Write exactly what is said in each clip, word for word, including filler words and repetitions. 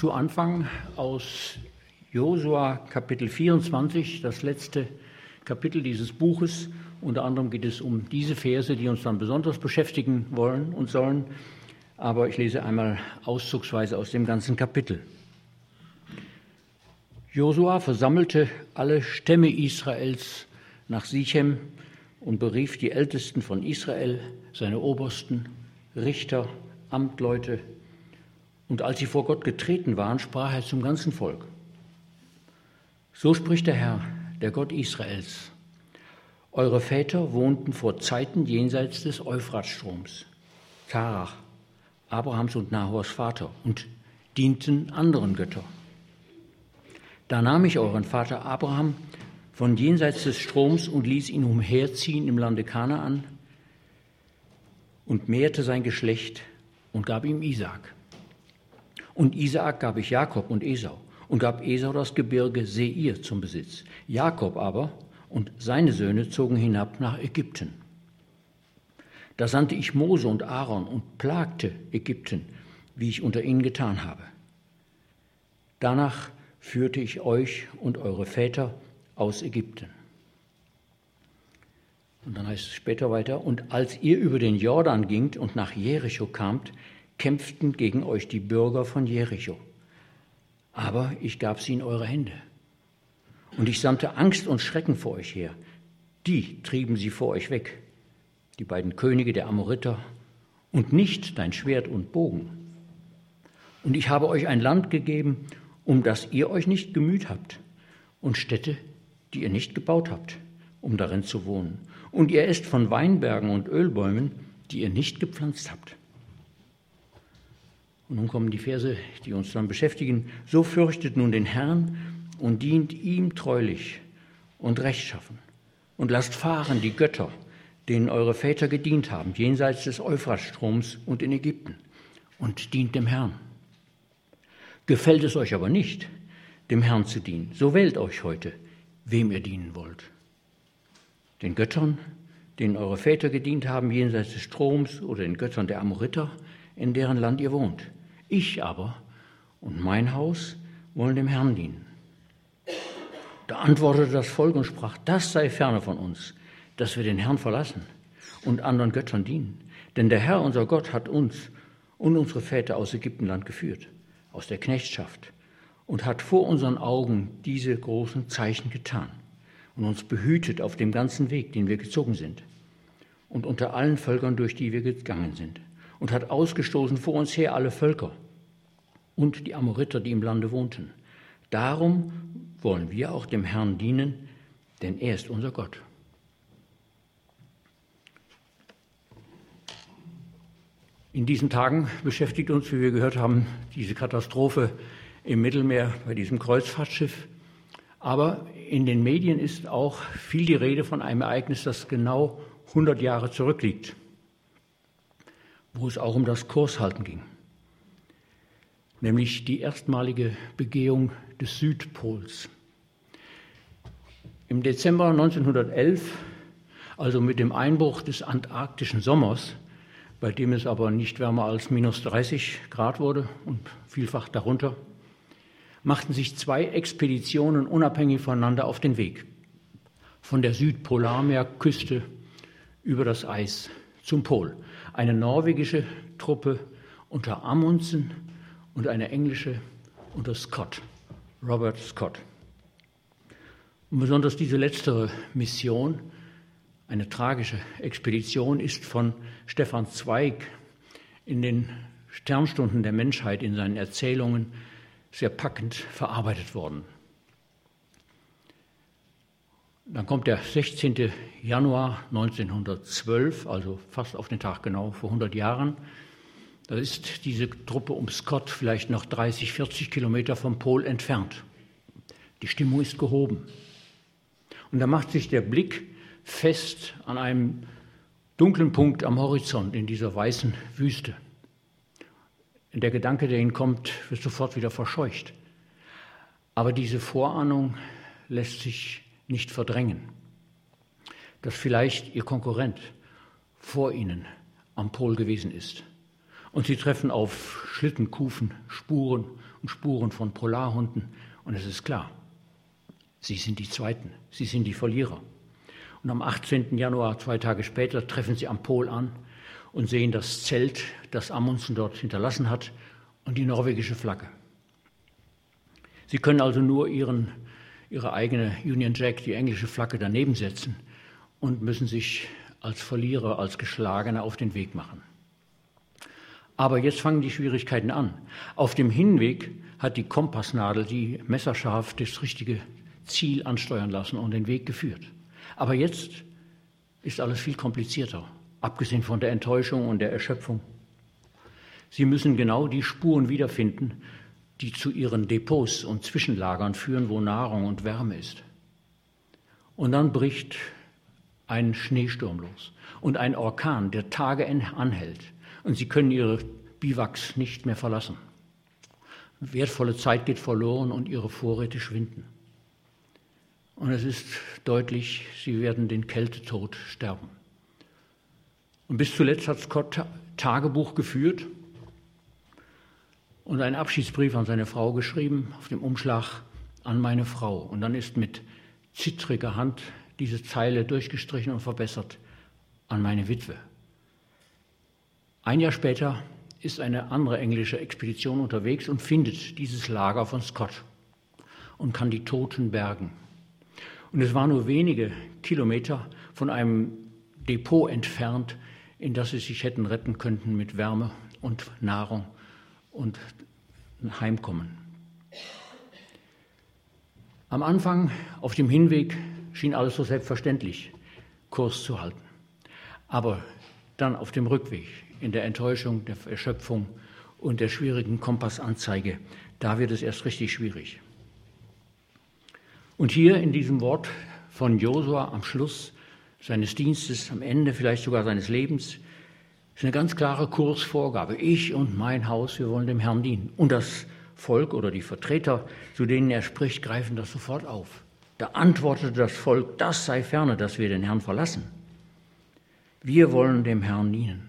zu Anfang aus Josua Kapitel vierundzwanzig, das letzte Kapitel dieses Buches. Unter anderem geht es um diese Verse, die uns dann besonders beschäftigen wollen und sollen. Aber ich lese einmal auszugsweise aus dem ganzen Kapitel. Josua versammelte alle Stämme Israels nach Sichem und berief die Ältesten von Israel, seine Obersten, Richter, Amtleute. Und als sie vor Gott getreten waren, sprach er zum ganzen Volk: So spricht der Herr, der Gott Israels. Eure Väter wohnten vor Zeiten jenseits des Euphratstroms, Tarach, Abrahams und Nahors Vater, und dienten anderen Göttern. Da nahm ich euren Vater Abraham von jenseits des Stroms und ließ ihn umherziehen im Lande Kanaan und mehrte sein Geschlecht und gab ihm Isaak. Und Isaak gab ich Jakob und Esau und gab Esau das Gebirge Seir zum Besitz. Jakob aber und seine Söhne zogen hinab nach Ägypten. Da sandte ich Mose und Aaron und plagte Ägypten, wie ich unter ihnen getan habe. Danach führte ich euch und eure Väter aus Ägypten. Und dann heißt es später weiter: Und als ihr über den Jordan gingt und nach Jericho kamt, kämpften gegen euch die Bürger von Jericho. Aber ich gab sie in eure Hände. Und ich sandte Angst und Schrecken vor euch her. Die trieben sie vor euch weg, die beiden Könige der Amoriter, und nicht dein Schwert und Bogen. Und ich habe euch ein Land gegeben, um das ihr euch nicht gemüht habt, und Städte, die ihr nicht gebaut habt, um darin zu wohnen. Und ihr esst von Weinbergen und Ölbäumen, die ihr nicht gepflanzt habt. Und nun kommen die Verse, die uns dann beschäftigen. So fürchtet nun den Herrn und dient ihm treulich und rechtschaffen. Und lasst fahren die Götter, denen eure Väter gedient haben, jenseits des Euphratstroms und in Ägypten, und dient dem Herrn. Gefällt es euch aber nicht, dem Herrn zu dienen, so wählt euch heute, wem ihr dienen wollt. Den Göttern, denen eure Väter gedient haben, jenseits des Stroms, oder den Göttern der Amoriter, in deren Land ihr wohnt. Ich aber und mein Haus wollen dem Herrn dienen. Da antwortete das Volk und sprach: Das sei ferne von uns, dass wir den Herrn verlassen und anderen Göttern dienen. Denn der Herr, unser Gott, hat uns und unsere Väter aus Ägyptenland geführt, aus der Knechtschaft, und hat vor unseren Augen diese großen Zeichen getan und uns behütet auf dem ganzen Weg, den wir gezogen sind, und unter allen Völkern, durch die wir gegangen sind, und hat ausgestoßen vor uns her alle Völker und die Amoriter, die im Lande wohnten. Darum wollen wir auch dem Herrn dienen, denn er ist unser Gott. In diesen Tagen beschäftigt uns, wie wir gehört haben, diese Katastrophe im Mittelmeer bei diesem Kreuzfahrtschiff. Aber in den Medien ist auch viel die Rede von einem Ereignis, das genau hundert Jahre zurückliegt, wo es auch um das Kurshalten ging, nämlich die erstmalige Begehung des Südpols. Im Dezember neunzehnhundertelf, also mit dem Einbruch des antarktischen Sommers, bei dem es aber nicht wärmer als minus dreißig Grad wurde und vielfach darunter, machten sich zwei Expeditionen unabhängig voneinander auf den Weg. Von der Südpolarmeerküste über das Eis zum Pol. Eine norwegische Truppe unter Amundsen und eine englische unter Scott, Robert Scott. Und besonders diese letztere Mission, eine tragische Expedition, ist von Stefan Zweig in den Sternstunden der Menschheit in seinen Erzählungen sehr packend verarbeitet worden. Dann kommt der sechzehnten Januar neunzehnhundertzwölf, also fast auf den Tag genau, vor hundert Jahren. Da ist diese Truppe um Scott vielleicht noch dreißig, vierzig Kilometer vom Pol entfernt. Die Stimmung ist gehoben. Und da macht sich der Blick fest an einem dunklen Punkt am Horizont in dieser weißen Wüste. Der Gedanke, der ihnen kommt, wird sofort wieder verscheucht. Aber diese Vorahnung lässt sich nicht verdrängen, dass vielleicht ihr Konkurrent vor ihnen am Pol gewesen ist. Und sie treffen auf Schlittenkufen, Spuren und Spuren von Polarhunden. Und es ist klar, sie sind die Zweiten, sie sind die Verlierer. Und am achtzehnten Januar, zwei Tage später, treffen sie am Pol an und sehen das Zelt, das Amundsen dort hinterlassen hat, und die norwegische Flagge. Sie können also nur ihren, ihre eigene Union Jack, die englische Flagge, daneben setzen und müssen sich als Verlierer, als Geschlagene auf den Weg machen. Aber jetzt fangen die Schwierigkeiten an. Auf dem Hinweg hat die Kompassnadel die messerscharf das richtige Ziel ansteuern lassen und den Weg geführt. Aber jetzt ist alles viel komplizierter, abgesehen von der Enttäuschung und der Erschöpfung. Sie müssen genau die Spuren wiederfinden, die zu ihren Depots und Zwischenlagern führen, wo Nahrung und Wärme ist. Und dann bricht ein Schneesturm los und ein Orkan, der Tage anhält. Und sie können ihre Biwaks nicht mehr verlassen. Wertvolle Zeit geht verloren und ihre Vorräte schwinden. Und es ist deutlich, sie werden den Kältetod sterben. Und bis zuletzt hat Scott Tagebuch geführt und einen Abschiedsbrief an seine Frau geschrieben, auf dem Umschlag an meine Frau. Und dann ist mit zittriger Hand diese Zeile durchgestrichen und verbessert: an meine Witwe. Ein Jahr später ist eine andere englische Expedition unterwegs und findet dieses Lager von Scott und kann die Toten bergen. Und es war nur wenige Kilometer von einem Depot entfernt, in das sie sich hätten retten können mit Wärme und Nahrung und Heimkommen. Am Anfang, auf dem Hinweg, schien alles so selbstverständlich, Kurs zu halten. Aber dann auf dem Rückweg, in der Enttäuschung, der Erschöpfung und der schwierigen Kompassanzeige, da wird es erst richtig schwierig. Und hier in diesem Wort von Josua am Schluss seines Dienstes, am Ende vielleicht sogar seines Lebens, ist eine ganz klare Kursvorgabe. Ich und mein Haus, wir wollen dem Herrn dienen. Und das Volk oder die Vertreter, zu denen er spricht, greifen das sofort auf. Da antwortete das Volk: das sei ferne, dass wir den Herrn verlassen. Wir wollen dem Herrn dienen.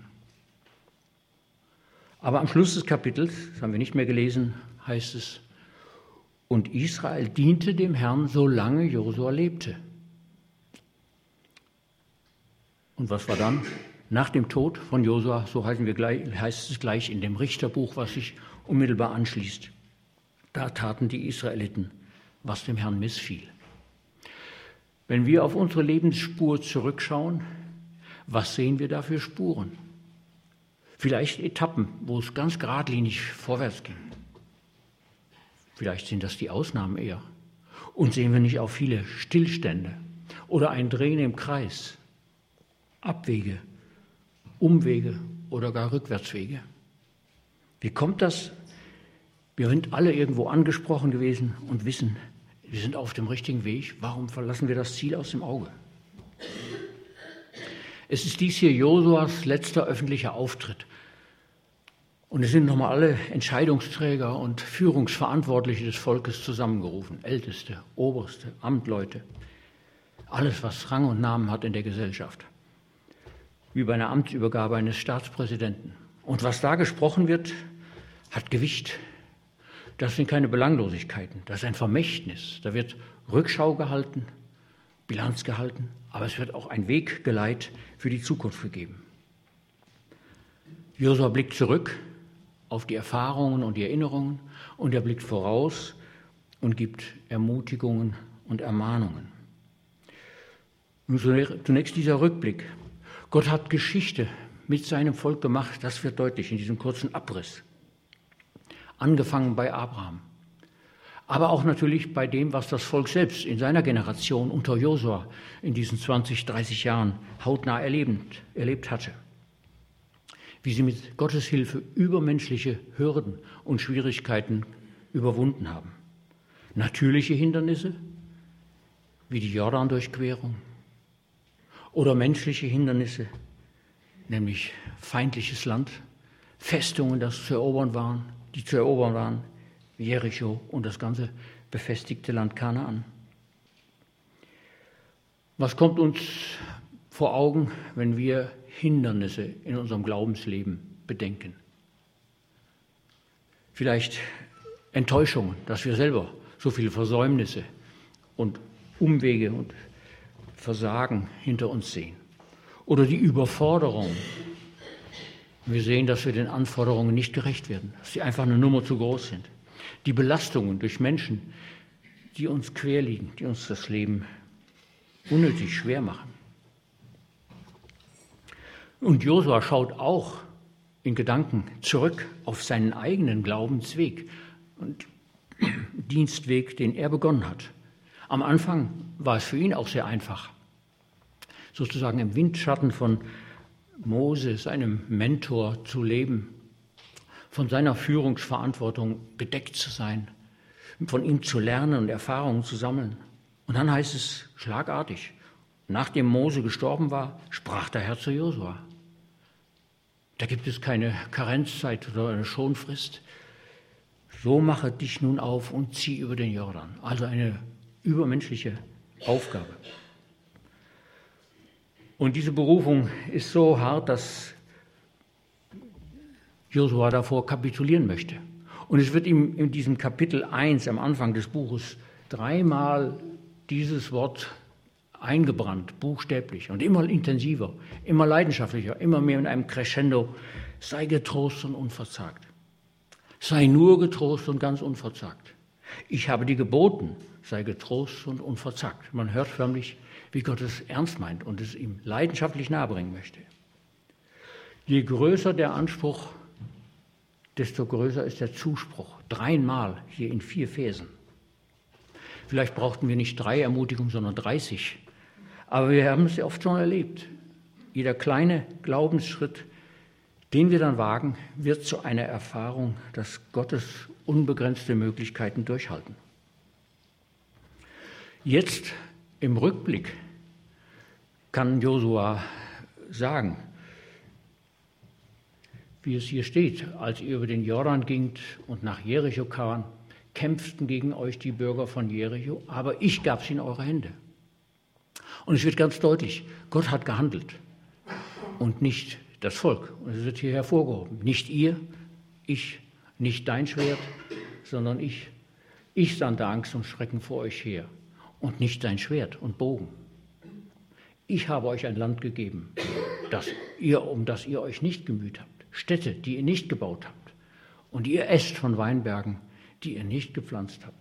Aber am Schluss des Kapitels, das haben wir nicht mehr gelesen, heißt es: und Israel diente dem Herrn, solange Josua lebte. Und was war dann? Nach dem Tod von Josua, so heißen wir gleich, heißt es gleich in dem Richterbuch, was sich unmittelbar anschließt. Da taten die Israeliten, was dem Herrn missfiel. Wenn wir auf unsere Lebensspur zurückschauen, was sehen wir da für Spuren? Vielleicht Etappen, wo es ganz geradlinig vorwärts ging. Vielleicht sind das die Ausnahmen eher. Und sehen wir nicht auch viele Stillstände oder ein Drehen im Kreis, Abwege, Umwege oder gar Rückwärtswege? Wie kommt das? Wir sind alle irgendwo angesprochen gewesen und wissen, wir sind auf dem richtigen Weg. Warum verlassen wir das Ziel aus dem Auge? Es ist dies hier Josuas letzter öffentlicher Auftritt. Und es sind nochmal alle Entscheidungsträger und Führungsverantwortliche des Volkes zusammengerufen. Älteste, Oberste, Amtleute. Alles, was Rang und Namen hat in der Gesellschaft. Wie bei einer Amtsübergabe eines Staatspräsidenten. Und was da gesprochen wird, hat Gewicht. Das sind keine Belanglosigkeiten, das ist ein Vermächtnis. Da wird Rückschau gehalten, Bilanz gehalten, aber es wird auch ein Weggeleit für die Zukunft gegeben. Josua blickt zurück auf die Erfahrungen und die Erinnerungen und er blickt voraus und gibt Ermutigungen und Ermahnungen. Und zunächst dieser Rückblick. Gott hat Geschichte mit seinem Volk gemacht, das wird deutlich in diesem kurzen Abriss. Angefangen bei Abraham, aber auch natürlich bei dem, was das Volk selbst in seiner Generation unter Josua in diesen zwanzig, dreißig Jahren hautnah erlebend, erlebt hatte. Wie sie mit Gottes Hilfe übermenschliche Hürden und Schwierigkeiten überwunden haben. Natürliche Hindernisse, wie die Jordan-Durchquerung, oder menschliche Hindernisse, nämlich feindliches Land, Festungen, das zu erobern waren, die zu erobern waren, wie Jericho und das ganze befestigte Land Kanaan. Was kommt uns vor Augen, wenn wir Hindernisse in unserem Glaubensleben bedenken? Vielleicht Enttäuschungen, dass wir selber so viele Versäumnisse und Umwege und Versagen hinter uns sehen. Oder die Überforderung. Wir sehen, dass wir den Anforderungen nicht gerecht werden, dass sie einfach eine Nummer zu groß sind. Die Belastungen durch Menschen, die uns quer liegen, die uns das Leben unnötig schwer machen. Und Josua schaut auch in Gedanken zurück auf seinen eigenen Glaubensweg und Dienstweg, den er begonnen hat. Am Anfang war es für ihn auch sehr einfach, sozusagen im Windschatten von Mose, seinem Mentor, zu leben, von seiner Führungsverantwortung gedeckt zu sein, von ihm zu lernen und Erfahrungen zu sammeln. Und dann heißt es schlagartig, nachdem Mose gestorben war, sprach der Herr zu Josua. Da gibt es keine Karenzzeit oder eine Schonfrist. So mache dich nun auf und zieh über den Jordan. Also eine übermenschliche Aufgabe. Und diese Berufung ist so hart, dass Josua davor kapitulieren möchte. Und es wird ihm in diesem Kapitel eins am Anfang des Buches dreimal dieses Wort eingebrannt, buchstäblich und immer intensiver, immer leidenschaftlicher, immer mehr in einem Crescendo. Sei getrost und unverzagt. Sei nur getrost und ganz unverzagt. Ich habe dir geboten, sei getrost und unverzagt. Man hört förmlich, wie Gott es ernst meint und es ihm leidenschaftlich nahebringen möchte. Je größer der Anspruch, desto größer ist der Zuspruch. Dreimal hier in vier Versen. Vielleicht brauchten wir nicht drei Ermutigungen, sondern dreißig. Aber wir haben es ja oft schon erlebt. Jeder kleine Glaubensschritt, den wir dann wagen, wird zu einer Erfahrung, dass Gottes unbegrenzte Möglichkeiten durchhalten. Jetzt im Rückblick kann Josua sagen, wie es hier steht, als ihr über den Jordan gingt und nach Jericho kam, kämpften gegen euch die Bürger von Jericho, aber ich gab sie in eure Hände. Und es wird ganz deutlich, Gott hat gehandelt und nicht das Volk. Und es wird hier hervorgehoben, nicht ihr, ich, nicht dein Schwert, sondern ich. Ich sandte Angst und Schrecken vor euch her und nicht dein Schwert und Bogen. Ich habe euch ein Land gegeben, das ihr, um das ihr euch nicht gemüht habt, Städte, die ihr nicht gebaut habt, und ihr esst von Weinbergen, die ihr nicht gepflanzt habt.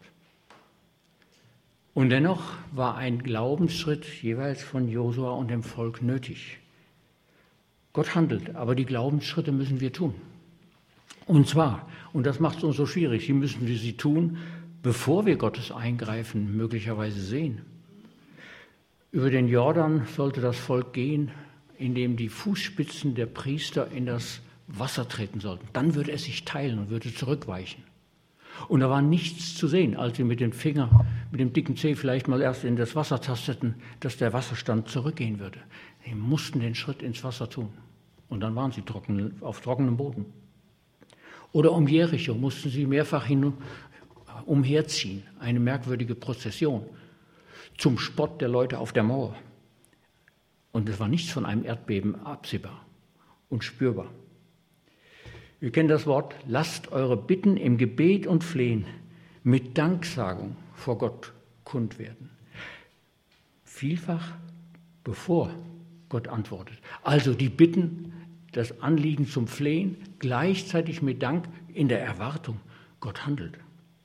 Und dennoch war ein Glaubensschritt jeweils von Josua und dem Volk nötig. Gott handelt, aber die Glaubensschritte müssen wir tun. Und zwar, und das macht es uns so schwierig, hier müssen wir sie tun, bevor wir Gottes Eingreifen möglicherweise sehen. Über den Jordan sollte das Volk gehen, indem die Fußspitzen der Priester in das Wasser treten sollten. Dann würde es sich teilen und würde zurückweichen. Und da war nichts zu sehen, als sie mit dem Finger, mit dem dicken Zeh vielleicht mal erst in das Wasser tasteten, dass der Wasserstand zurückgehen würde. Sie mussten den Schritt ins Wasser tun. Und dann waren sie trocken, auf trockenem Boden. Oder um Jericho mussten sie mehrfach hin, umherziehen. Eine merkwürdige Prozession zum Spott der Leute auf der Mauer. Und es war nichts von einem Erdbeben absehbar und spürbar. Wir kennen das Wort, lasst eure Bitten im Gebet und Flehen mit Danksagung vor Gott kund werden. Vielfach bevor Gott antwortet. Also die Bitten, das Anliegen zum Flehen, gleichzeitig mit Dank in der Erwartung, Gott handelt.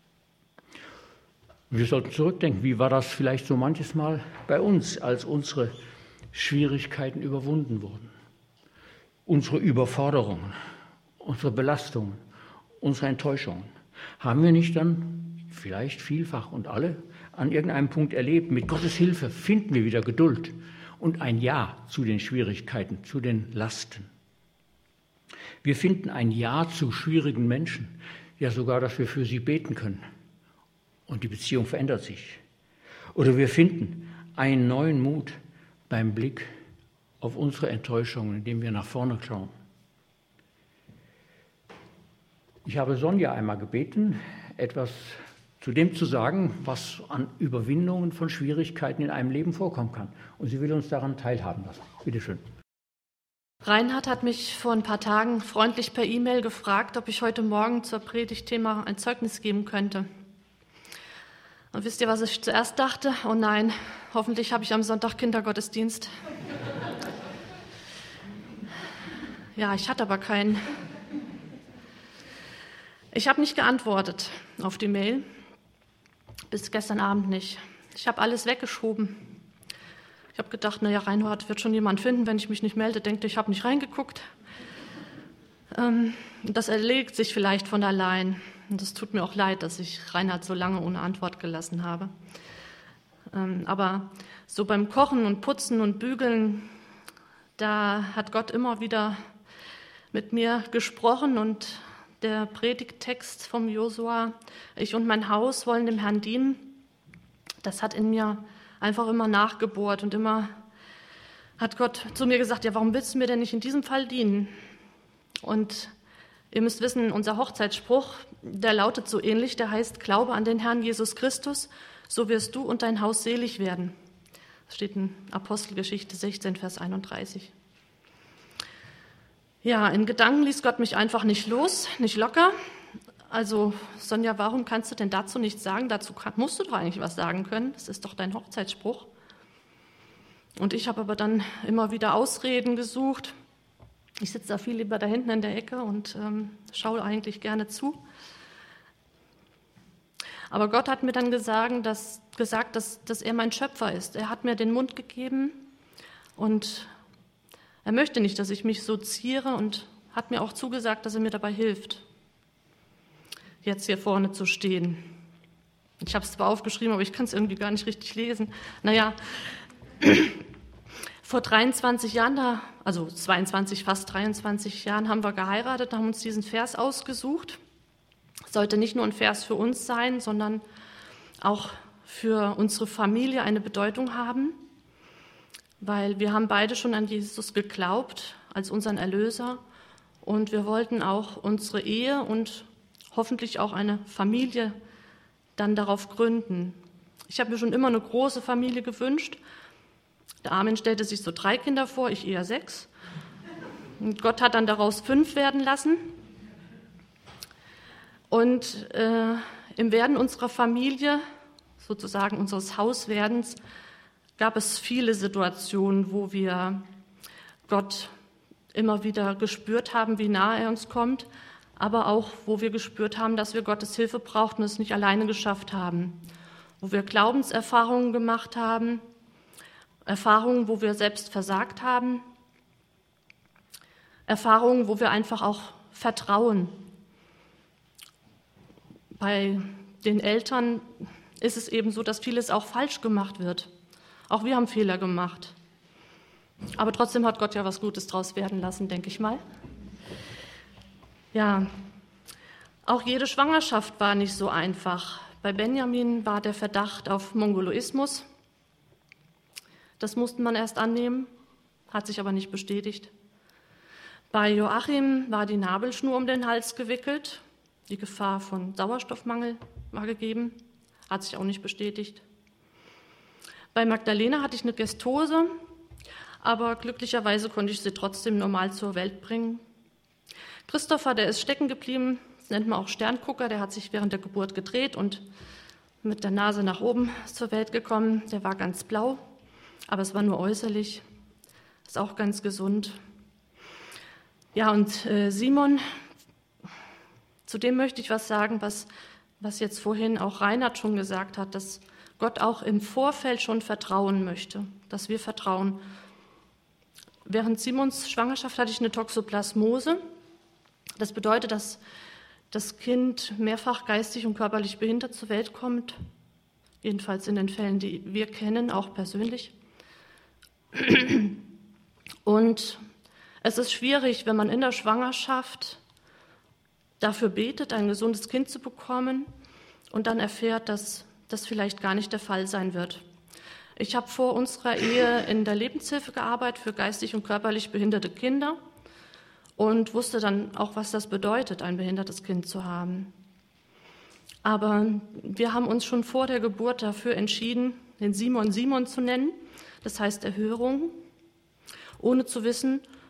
Wir sollten zurückdenken, wie war das vielleicht so manches Mal bei uns, als unsere Schwierigkeiten überwunden wurden, unsere Überforderungen, unsere Belastungen, unsere Enttäuschungen. Haben wir nicht dann vielleicht vielfach und alle an irgendeinem Punkt erlebt, mit Gottes Hilfe finden wir wieder Geduld und ein Ja zu den Schwierigkeiten, zu den Lasten. Wir finden ein Ja zu schwierigen Menschen, ja sogar, dass wir für sie beten können. Und die Beziehung verändert sich. Oder wir finden einen neuen Mut beim Blick auf unsere Enttäuschungen, indem wir nach vorne schauen. Ich habe Sonja einmal gebeten, etwas zu dem zu sagen, was an Überwindungen von Schwierigkeiten in einem Leben vorkommen kann. Und sie will uns daran teilhaben lassen. Bitte schön. Reinhard hat mich vor ein paar Tagen freundlich per E-Mail gefragt, ob ich heute Morgen zur Predigtthema ein Zeugnis geben könnte. Und wisst ihr, was ich zuerst dachte? Oh nein, hoffentlich habe ich am Sonntag Kindergottesdienst. Ja, ich hatte aber keinen. Ich habe nicht geantwortet auf die Mail, bis gestern Abend nicht. Ich habe alles weggeschoben. Ich habe gedacht, naja, Reinhard wird schon jemand finden, wenn ich mich nicht melde, denkt, ich habe nicht reingeguckt. Ähm, das erlegt sich vielleicht von allein. Und es tut mir auch leid, dass ich Reinhard so lange ohne Antwort gelassen habe. Ähm, aber so beim Kochen und Putzen und Bügeln, da hat Gott immer wieder mit mir gesprochen und der Predigttext vom Josua, ich und mein Haus wollen dem Herrn dienen, das hat in mir einfach immer nachgebohrt und immer hat Gott zu mir gesagt, ja, warum willst du mir denn nicht in diesem Fall dienen? Und ihr müsst wissen, unser Hochzeitsspruch, der lautet so ähnlich, der heißt, glaube an den Herrn Jesus Christus, so wirst du und dein Haus selig werden. Das steht in Apostelgeschichte sechzehn, Vers einunddreißig. Ja, in Gedanken ließ Gott mich einfach nicht los, nicht locker. Also, Sonja, warum kannst du denn dazu nichts sagen? Dazu musst du doch eigentlich was sagen können. Das ist doch dein Hochzeitsspruch. Und ich habe aber dann immer wieder Ausreden gesucht. Ich sitze da viel lieber da hinten in der Ecke und ähm, schaue eigentlich gerne zu. Aber Gott hat mir dann gesagt, dass, gesagt dass, dass er mein Schöpfer ist. Er hat mir den Mund gegeben und er möchte nicht, dass ich mich so ziere und hat mir auch zugesagt, dass er mir dabei hilft, jetzt hier vorne zu stehen. Ich habe es zwar aufgeschrieben, aber ich kann es irgendwie gar nicht richtig lesen. Naja, vor dreiundzwanzig Jahren, da, also zweiundzwanzig, fast dreiundzwanzig Jahren haben wir geheiratet, haben uns diesen Vers ausgesucht. Es sollte nicht nur ein Vers für uns sein, sondern auch für unsere Familie eine Bedeutung haben, weil wir haben beide schon an Jesus geglaubt als unseren Erlöser und wir wollten auch unsere Ehe und hoffentlich auch eine Familie dann darauf gründen. Ich habe mir schon immer eine große Familie gewünscht. Der Armin stellte sich so drei Kinder vor, ich eher sechs. Und Gott hat dann daraus fünf werden lassen. Und äh, im Werden unserer Familie, sozusagen unseres Hauswerdens, gab es viele Situationen, wo wir Gott immer wieder gespürt haben, wie nah er uns kommt, aber auch, wo wir gespürt haben, dass wir Gottes Hilfe brauchten und es nicht alleine geschafft haben. Wo wir Glaubenserfahrungen gemacht haben, Erfahrungen, wo wir selbst versagt haben, Erfahrungen, wo wir einfach auch vertrauen. Bei den Eltern ist es eben so, dass vieles auch falsch gemacht wird. Auch wir haben Fehler gemacht. Aber trotzdem hat Gott ja was Gutes draus werden lassen, denke ich mal. Ja, auch jede Schwangerschaft war nicht so einfach. Bei Benjamin war der Verdacht auf Mongoloismus. Das musste man erst annehmen, hat sich aber nicht bestätigt. Bei Joachim war die Nabelschnur um den Hals gewickelt. Die Gefahr von Sauerstoffmangel war gegeben, hat sich auch nicht bestätigt. Bei Magdalena hatte ich eine Gestose, aber glücklicherweise konnte ich sie trotzdem normal zur Welt bringen. Christopher, der ist stecken geblieben, das nennt man auch Sterngucker, der hat sich während der Geburt gedreht und mit der Nase nach oben zur Welt gekommen. Der war ganz blau, aber es war nur äußerlich, ist auch ganz gesund. Ja, und äh, Simon, zu dem möchte ich was sagen, was, was jetzt vorhin auch Reinhard schon gesagt hat, dass Gott auch im Vorfeld schon vertrauen möchte, dass wir vertrauen. Während Simons Schwangerschaft hatte ich eine Toxoplasmose. Das bedeutet, dass das Kind mehrfach geistig und körperlich behindert zur Welt kommt, jedenfalls in den Fällen, die wir kennen, auch persönlich. Und es ist schwierig, wenn man in der Schwangerschaft dafür betet, ein gesundes Kind zu bekommen und dann erfährt, dass das vielleicht gar nicht der Fall sein wird. Ich habe vor unserer Ehe in der Lebenshilfe gearbeitet für geistig und körperlich behinderte Kinder und wusste dann auch, was das bedeutet, ein behindertes Kind zu haben. Aber wir haben uns schon vor der Geburt dafür entschieden, den Simon Simon zu nennen, das heißt Erhörung, ohne zu wissen,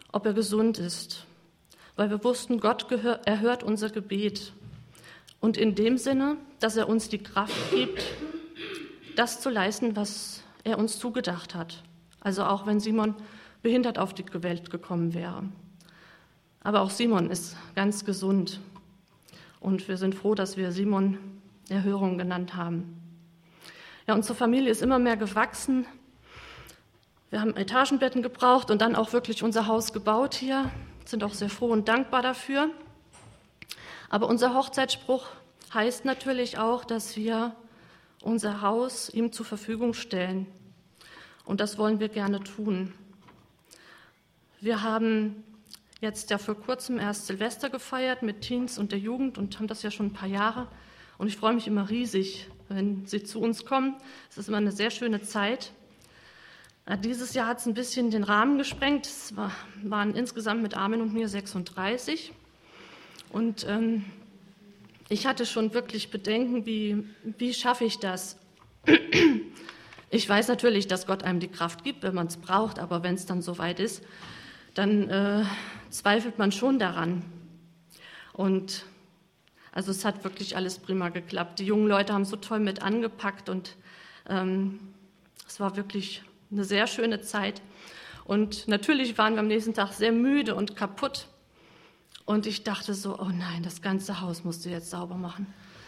ob er gesund ist, weil wir wussten, Gott gehör, erhört unser Gebet. Und in dem Sinne, dass er uns die Kraft gibt, das zu leisten, was er uns zugedacht hat. Also auch wenn Simon behindert auf die Welt gekommen wäre. Aber auch Simon ist ganz gesund. Und wir sind froh, dass wir Simon Erhörung genannt haben. Ja, unsere Familie ist immer mehr gewachsen. Wir haben Etagenbetten gebraucht und dann auch wirklich unser Haus gebaut hier. Sind auch sehr froh und dankbar dafür. Aber unser Hochzeitsspruch heißt natürlich auch, dass wir unser Haus ihm zur Verfügung stellen. Und das wollen wir gerne tun. Wir haben jetzt ja vor kurzem erst Silvester gefeiert mit Teens und der Jugend und haben das ja schon ein paar Jahre. Und ich freue mich immer riesig, wenn sie zu uns kommen. Es ist immer eine sehr schöne Zeit. Dieses Jahr hat es ein bisschen den Rahmen gesprengt. Es war, waren insgesamt mit Armin und mir sechsunddreißig. Und ähm, ich hatte schon wirklich Bedenken, wie, wie schaffe ich das? Ich weiß natürlich, dass Gott einem die Kraft gibt, wenn man es braucht, aber wenn es dann soweit ist, dann äh, zweifelt man schon daran. Und also es hat wirklich alles prima geklappt. Die jungen Leute haben so toll mit angepackt und ähm, es war wirklich eine sehr schöne Zeit. Und natürlich waren wir am nächsten Tag sehr müde und kaputt. Und ich dachte so, oh nein, das ganze Haus musst du jetzt sauber machen.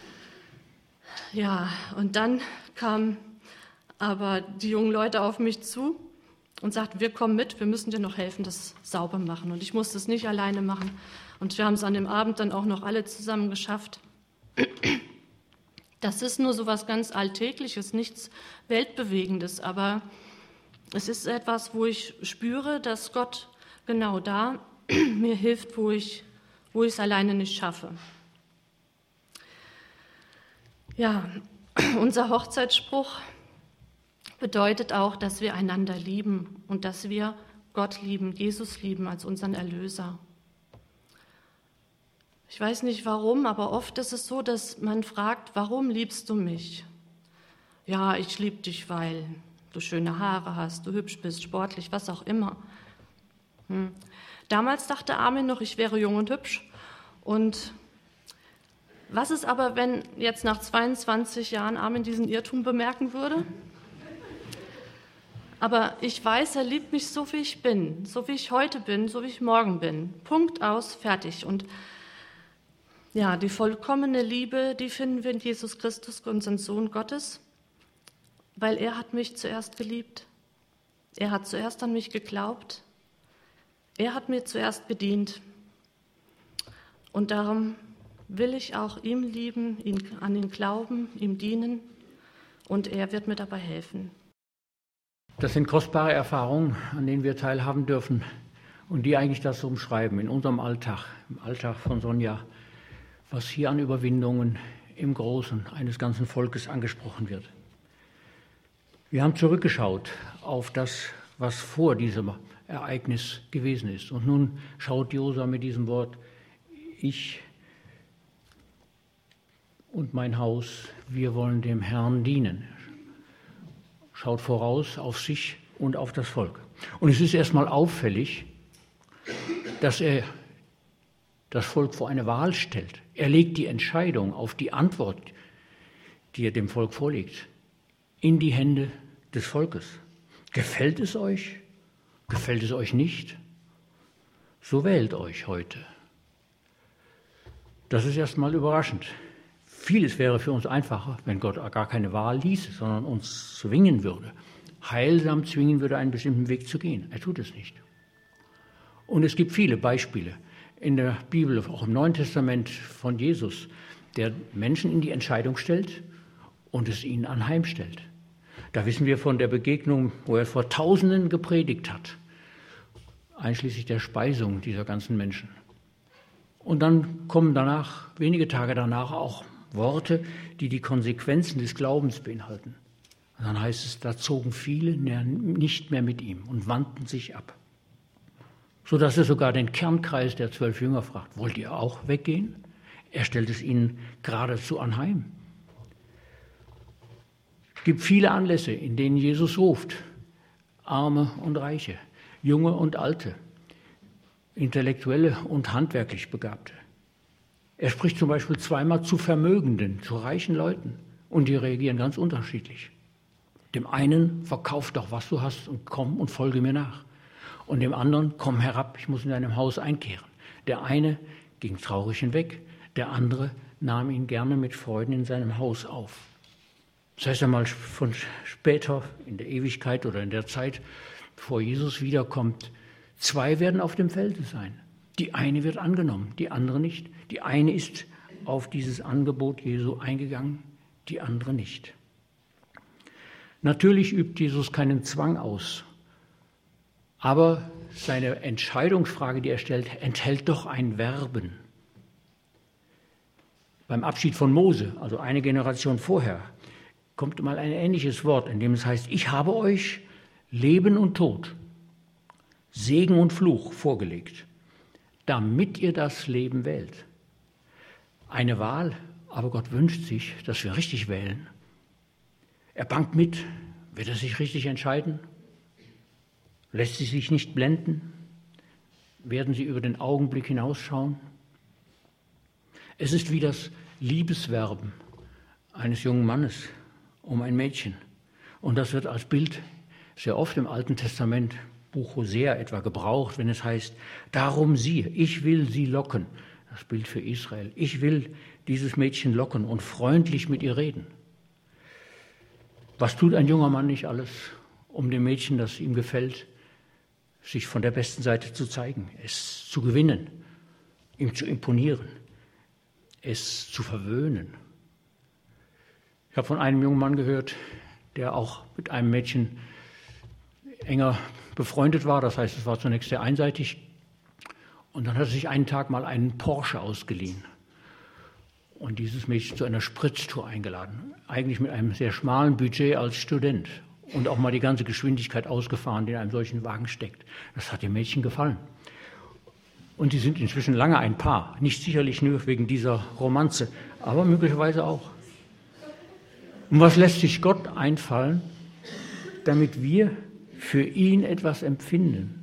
Ja, und dann kamen aber die jungen Leute auf mich zu und sagten, wir kommen mit, wir müssen dir noch helfen, das sauber machen. Und ich musste es nicht alleine machen. Und wir haben es an dem Abend dann auch noch alle zusammen geschafft. Das ist nur so was ganz Alltägliches, nichts Weltbewegendes, aber es ist etwas, wo ich spüre, dass Gott genau da mir hilft, wo ich, wo ich es alleine nicht schaffe. Ja, unser Hochzeitsspruch bedeutet auch, dass wir einander lieben und dass wir Gott lieben, Jesus lieben als unseren Erlöser. Ich weiß nicht warum, aber oft ist es so, dass man fragt, warum liebst du mich? Ja, ich liebe dich, weil du schöne Haare hast, du hübsch bist, sportlich, was auch immer. Hm. Damals dachte Armin noch, ich wäre jung und hübsch. Und was ist aber, wenn jetzt nach zweiundzwanzig Jahren Armin diesen Irrtum bemerken würde? Aber ich weiß, er liebt mich so, wie ich bin, so wie ich heute bin, so wie ich morgen bin. Punkt, aus, fertig. Und ja, die vollkommene Liebe, die finden wir in Jesus Christus, unseren Sohn Gottes, weil er hat mich zuerst geliebt. Er hat zuerst an mich geglaubt. Er hat mir zuerst gedient. Und darum will ich auch ihm lieben, ihn, an ihn glauben, ihm dienen und er wird mir dabei helfen. Das sind kostbare Erfahrungen, an denen wir teilhaben dürfen und die eigentlich das so umschreiben in unserem Alltag, im Alltag von Sonja, was hier an Überwindungen im Großen eines ganzen Volkes angesprochen wird. Wir haben zurückgeschaut auf das, was vor diesem Ereignis gewesen ist. Und nun schaut Josua mit diesem Wort, ich und mein Haus, wir wollen dem Herrn dienen. Schaut voraus auf sich und auf das Volk. Und es ist erstmal auffällig, dass er das Volk vor eine Wahl stellt. Er legt die Entscheidung auf die Antwort, die er dem Volk vorlegt, in die Hände des Volkes. Gefällt es euch? Gefällt es euch nicht? So wählt euch heute. Das ist erstmal überraschend. Vieles wäre für uns einfacher, wenn Gott gar keine Wahl ließe, sondern uns zwingen würde, heilsam zwingen würde, einen bestimmten Weg zu gehen. Er tut es nicht. Und es gibt viele Beispiele in der Bibel, auch im Neuen Testament von Jesus, der Menschen in die Entscheidung stellt und es ihnen anheimstellt. Da wissen wir von der Begegnung, wo er vor Tausenden gepredigt hat, einschließlich der Speisung dieser ganzen Menschen. Und dann kommen danach, wenige Tage danach, auch Worte, die die Konsequenzen des Glaubens beinhalten. Und dann heißt es, da zogen viele nicht mehr mit ihm und wandten sich ab. Sodass er sogar den Kernkreis der zwölf Jünger fragt, wollt ihr auch weggehen? Er stellt es ihnen geradezu anheim. Es gibt viele Anlässe, in denen Jesus ruft, Arme und Reiche, Junge und Alte, Intellektuelle und handwerklich Begabte. Er spricht zum Beispiel zweimal zu Vermögenden, zu reichen Leuten, und die reagieren ganz unterschiedlich. Dem einen, verkauf doch, was du hast, und komm und folge mir nach. Und dem anderen, komm herab, ich muss in deinem Haus einkehren. Der eine ging traurig hinweg, der andere nahm ihn gerne mit Freuden in seinem Haus auf. Das heißt einmal von später, in der Ewigkeit oder in der Zeit, bevor Jesus wiederkommt, zwei werden auf dem Felde sein. Die eine wird angenommen, die andere nicht. Die eine ist auf dieses Angebot Jesu eingegangen, die andere nicht. Natürlich übt Jesus keinen Zwang aus, aber seine Entscheidungsfrage, die er stellt, enthält doch ein Werben. Beim Abschied von Mose, also eine Generation vorher, kommt mal ein ähnliches Wort, in dem es heißt, ich habe euch Leben und Tod, Segen und Fluch vorgelegt, damit ihr das Leben wählt. Eine Wahl, aber Gott wünscht sich, dass wir richtig wählen. Er bangt mit, wird er sich richtig entscheiden? Lässt sie sich nicht blenden? Werden sie über den Augenblick hinausschauen? Es ist wie das Liebeswerben eines jungen Mannes um ein Mädchen. Und das wird als Bild sehr oft im Alten Testament, Buch Hosea etwa, gebraucht, wenn es heißt, darum siehe, ich will sie locken. Das Bild für Israel. Ich will dieses Mädchen locken und freundlich mit ihr reden. Was tut ein junger Mann nicht alles, um dem Mädchen, das ihm gefällt, sich von der besten Seite zu zeigen, es zu gewinnen, ihm zu imponieren, es zu verwöhnen. Ich habe von einem jungen Mann gehört, der auch mit einem Mädchen enger befreundet war, das heißt, es war zunächst sehr einseitig. Und dann hat er sich einen Tag mal einen Porsche ausgeliehen und dieses Mädchen zu einer Spritztour eingeladen. Eigentlich mit einem sehr schmalen Budget als Student und auch mal die ganze Geschwindigkeit ausgefahren, die in einem solchen Wagen steckt. Das hat dem Mädchen gefallen. Und die sind inzwischen lange ein Paar. Nicht sicherlich nur wegen dieser Romanze, aber möglicherweise auch. Und was lässt sich Gott einfallen, damit wir für ihn etwas empfinden?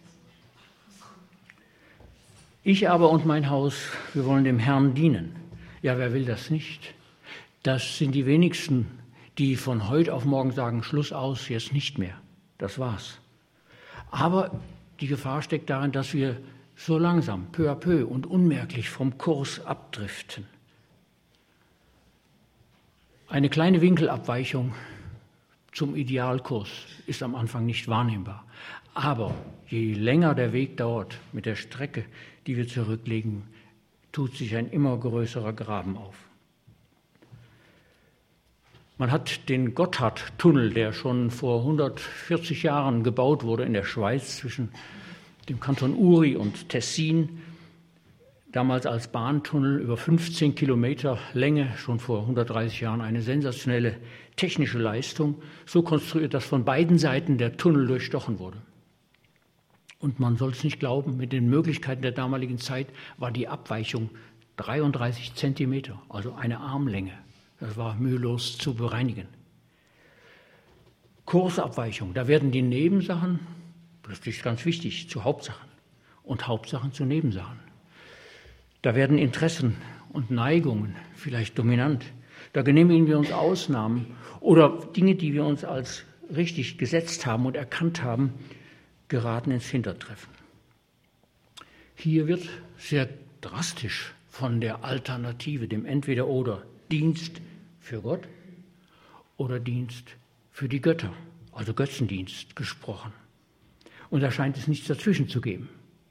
Ich aber und mein Haus, wir wollen dem Herrn dienen. Ja, wer will das nicht? Das sind die wenigsten, die von heute auf morgen sagen, Schluss aus, jetzt nicht mehr. Das war's. Aber die Gefahr steckt darin, dass wir so langsam, peu à peu und unmerklich vom Kurs abdriften. Eine kleine Winkelabweichung zum Idealkurs ist am Anfang nicht wahrnehmbar. Aber je länger der Weg dauert mit der Strecke, die wir zurücklegen, tut sich ein immer größerer Graben auf. Man hat den Gotthardtunnel, der schon vor hundertvierzig Jahren gebaut wurde in der Schweiz zwischen dem Kanton Uri und Tessin, damals als Bahntunnel über fünfzehn Kilometer Länge, schon vor hundertdreißig Jahren eine sensationelle technische Leistung, so konstruiert, dass von beiden Seiten der Tunnel durchstochen wurde. Und man soll es nicht glauben, mit den Möglichkeiten der damaligen Zeit war die Abweichung dreiunddreißig Zentimeter, also eine Armlänge. Das war mühelos zu bereinigen. Kursabweichung, da werden die Nebensachen, das ist ganz wichtig, zu Hauptsachen und Hauptsachen zu Nebensachen. Da werden Interessen und Neigungen vielleicht dominant. Da genehmigen wir uns Ausnahmen oder Dinge, die wir uns als richtig gesetzt haben und erkannt haben, geraten ins Hintertreffen. Hier wird sehr drastisch von der Alternative, dem Entweder-Oder, Dienst für Gott oder Dienst für die Götter, also Götzendienst, gesprochen. Und da scheint es nichts dazwischen zu geben.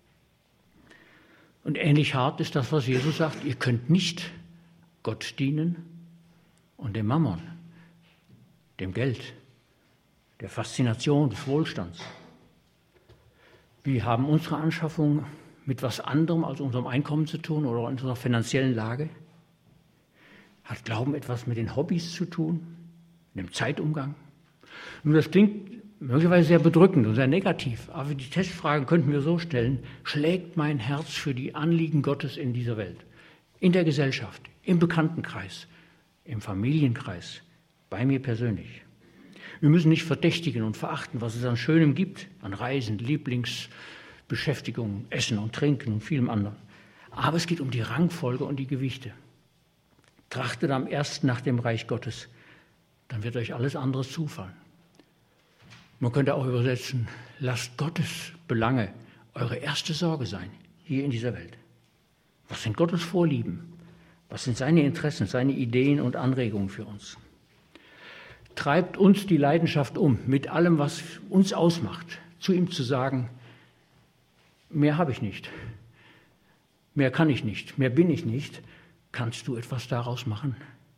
Und ähnlich hart ist das, was Jesus sagt, ihr könnt nicht Gott dienen und dem Mammon, dem Geld, der Faszination des Wohlstands. Wir haben unsere Anschaffung mit was anderem als unserem Einkommen zu tun oder unserer finanziellen Lage. Hat Glauben etwas mit den Hobbys zu tun, mit dem Zeitumgang? Nun, das klingt möglicherweise sehr bedrückend und sehr negativ, aber die Testfragen könnten wir so stellen: Schlägt mein Herz für die Anliegen Gottes in dieser Welt, in der Gesellschaft, im Bekanntenkreis, im Familienkreis, bei mir persönlich? Wir müssen nicht verdächtigen und verachten, was es an Schönem gibt, an Reisen, Lieblings Beschäftigung, Essen und Trinken und vielem anderen. Aber es geht um die Rangfolge und die Gewichte. Trachtet am ersten nach dem Reich Gottes, dann wird euch alles andere zufallen. Man könnte auch übersetzen, lasst Gottes Belange eure erste Sorge sein, hier in dieser Welt. Was sind Gottes Vorlieben? Was sind seine Interessen, seine Ideen und Anregungen für uns? Treibt uns die Leidenschaft um, mit allem, was uns ausmacht, zu ihm zu sagen, mehr habe ich nicht, mehr kann ich nicht, mehr bin ich nicht. Kannst du etwas daraus machen?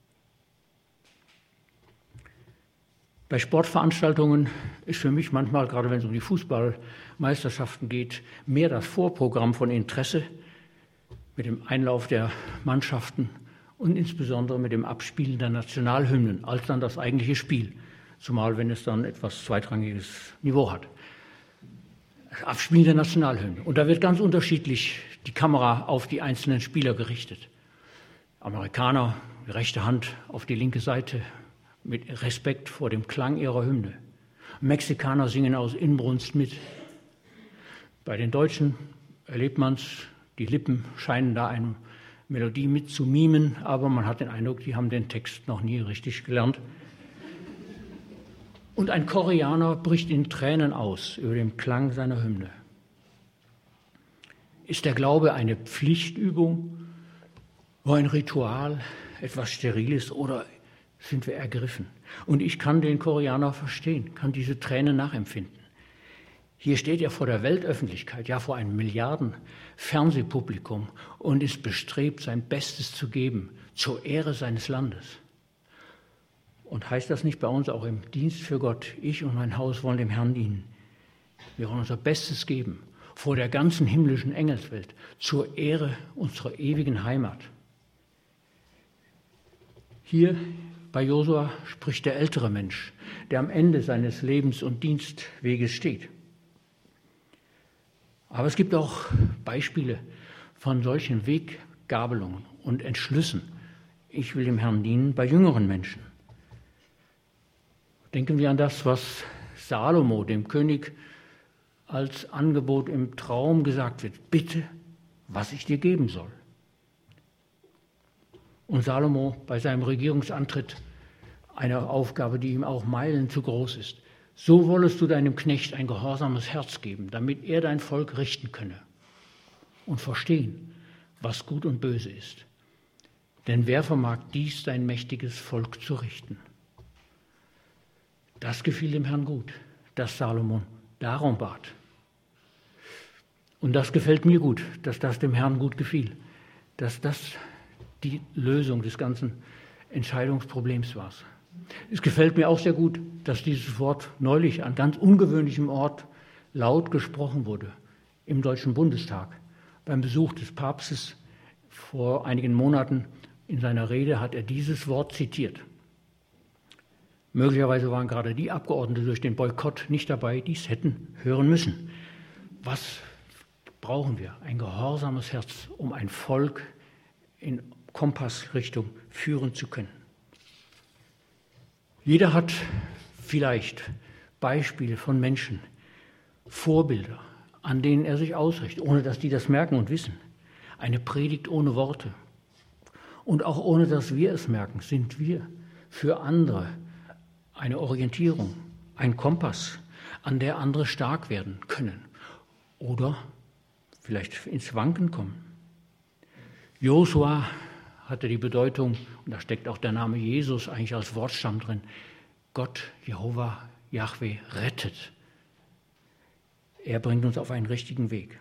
Bei Sportveranstaltungen ist für mich manchmal, gerade wenn es um die Fußballmeisterschaften geht, mehr das Vorprogramm von Interesse mit dem Einlauf der Mannschaften und insbesondere mit dem Abspielen der Nationalhymnen als dann das eigentliche Spiel, zumal wenn es dann etwas zweitrangiges Niveau hat. Das Abspielen der Nationalhymnen. Und da wird ganz unterschiedlich die Kamera auf die einzelnen Spieler gerichtet. Amerikaner, die rechte Hand auf die linke Seite, mit Respekt vor dem Klang ihrer Hymne. Mexikaner singen aus Inbrunst mit. Bei den Deutschen erlebt man es, die Lippen scheinen da eine Melodie mit zu mimen, aber man hat den Eindruck, die haben den Text noch nie richtig gelernt. Und ein Koreaner bricht in Tränen aus über den Klang seiner Hymne. Ist der Glaube eine Pflichtübung, oder ein Ritual, etwas Steriles, oder sind wir ergriffen? Und ich kann den Koreaner verstehen, kann diese Tränen nachempfinden. Hier steht er vor der Weltöffentlichkeit, ja vor einem Milliarden-Fernsehpublikum und ist bestrebt, sein Bestes zu geben zur Ehre seines Landes. Und heißt das nicht bei uns auch im Dienst für Gott, ich und mein Haus wollen dem Herrn dienen. Wir wollen unser Bestes geben vor der ganzen himmlischen Engelswelt zur Ehre unserer ewigen Heimat. Hier bei Josua spricht der ältere Mensch, der am Ende seines Lebens- und Dienstweges steht. Aber es gibt auch Beispiele von solchen Weggabelungen und Entschlüssen. Ich will dem Herrn dienen bei jüngeren Menschen. Denken wir an das, was Salomo, dem König, als Angebot im Traum gesagt wird. Bitte, was ich dir geben soll. Und Salomo bei seinem Regierungsantritt eine Aufgabe, die ihm auch Meilen zu groß ist. So wollest du deinem Knecht ein gehorsames Herz geben, damit er dein Volk richten könne und verstehen, was gut und böse ist. Denn wer vermag dies, dein mächtiges Volk zu richten? Das gefiel dem Herrn gut, dass Salomon darum bat. Und das gefällt mir gut, dass das dem Herrn gut gefiel, dass das die Lösung des ganzen Entscheidungsproblems war. Es gefällt mir auch sehr gut, dass dieses Wort neulich an ganz ungewöhnlichem Ort laut gesprochen wurde, im Deutschen Bundestag. Beim Besuch des Papstes vor einigen Monaten in seiner Rede hat er dieses Wort zitiert. Möglicherweise waren gerade die Abgeordneten durch den Boykott nicht dabei, die es hätten hören müssen. Was brauchen wir? Ein gehorsames Herz, um ein Volk in Kompassrichtung führen zu können. Jeder hat vielleicht Beispiele von Menschen, Vorbilder, an denen er sich ausrichtet, ohne dass die das merken und wissen. Eine Predigt ohne Worte. Und auch ohne dass wir es merken, sind wir für andere eine Orientierung, ein Kompass, an der andere stark werden können oder vielleicht ins Wanken kommen. Josua hatte die Bedeutung, und da steckt auch der Name Jesus eigentlich als Wortstamm drin, Gott, Jehova, Jahwe rettet. Er bringt uns auf einen richtigen Weg.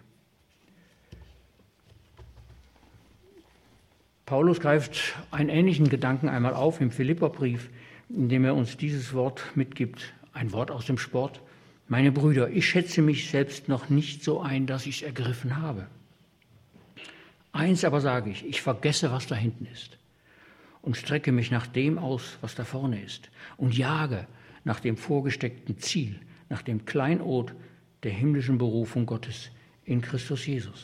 Paulus greift einen ähnlichen Gedanken einmal auf im Philipperbrief, in dem er uns dieses Wort mitgibt, ein Wort aus dem Sport. Meine Brüder, ich schätze mich selbst noch nicht so ein, dass ich es ergriffen habe. Eins aber sage ich, ich vergesse, was da hinten ist und strecke mich nach dem aus, was da vorne ist und jage nach dem vorgesteckten Ziel, nach dem Kleinod der himmlischen Berufung Gottes in Christus Jesus.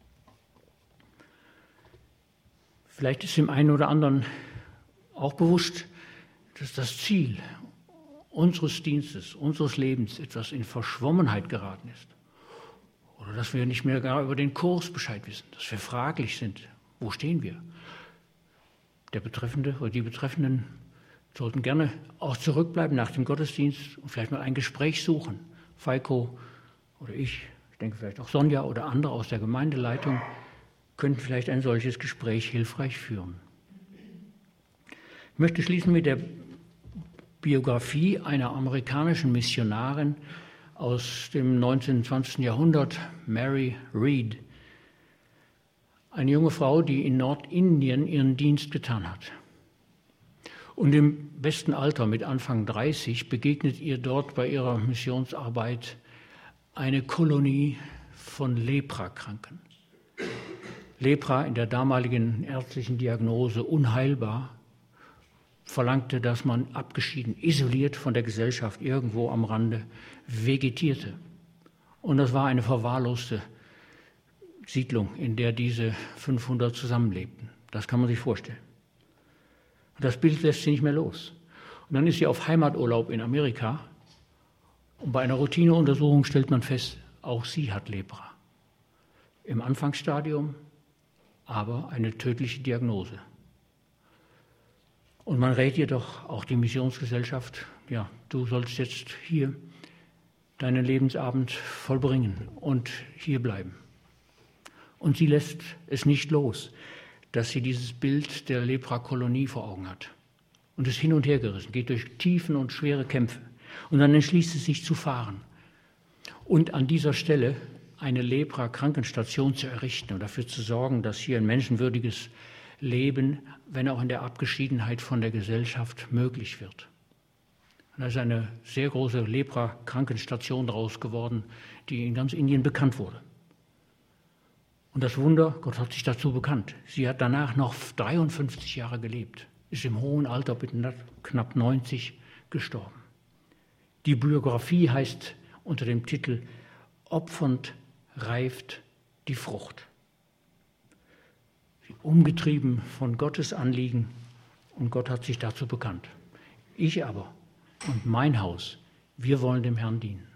Vielleicht ist dem einen oder anderen auch bewusst, dass das Ziel unseres Dienstes, unseres Lebens etwas in Verschwommenheit geraten ist Oder dass wir nicht mehr gar über den Kurs Bescheid wissen, dass wir fraglich sind. Wo stehen wir? Der Betreffende oder die Betreffenden sollten gerne auch zurückbleiben nach dem Gottesdienst und vielleicht mal ein Gespräch suchen. Falco oder ich, ich denke vielleicht auch Sonja oder andere aus der Gemeindeleitung könnten vielleicht ein solches Gespräch hilfreich führen. Ich möchte schließen mit der Biografie einer amerikanischen Missionarin aus dem neunzehnten und zwanzigsten Jahrhundert, Mary Read. Eine junge Frau, die in Nordindien ihren Dienst getan hat. Und im besten Alter, mit Anfang dreißig, begegnet ihr dort bei ihrer Missionsarbeit eine Kolonie von Leprakranken. Lepra, in der damaligen ärztlichen Diagnose unheilbar, verlangte, dass man abgeschieden, isoliert von der Gesellschaft irgendwo am Rande vegetierte. Und das war eine verwahrloste Siedlung, in der diese fünfhundert zusammenlebten. Das kann man sich vorstellen. Und das Bild lässt sie nicht mehr los. Und dann ist sie auf Heimaturlaub in Amerika und bei einer Routineuntersuchung stellt man fest, auch sie hat Lepra. Im Anfangsstadium, aber eine tödliche Diagnose. Und man rät ihr doch, auch die Missionsgesellschaft, ja, du sollst jetzt hier deinen Lebensabend vollbringen und hier bleiben. Und sie lässt es nicht los, dass sie dieses Bild der Leprakolonie vor Augen hat. Und ist hin und her gerissen, geht durch Tiefen und schwere Kämpfe. Und dann entschließt sie sich zu fahren und an dieser Stelle eine Lepra-Krankenstation zu errichten und dafür zu sorgen, dass hier ein menschenwürdiges Leben, wenn auch in der Abgeschiedenheit von der Gesellschaft, möglich wird. Und da ist eine sehr große Lepra-Krankenstation daraus geworden, die in ganz Indien bekannt wurde. Und das Wunder, Gott hat sich dazu bekannt. Sie hat danach noch dreiundfünfzig Jahre gelebt, ist im hohen Alter mit knapp neunzig gestorben. Die Biografie heißt unter dem Titel Opfernd reift die Frucht. Umgetrieben von Gottes Anliegen und Gott hat sich dazu bekannt. Ich aber und mein Haus, wir wollen dem Herrn dienen.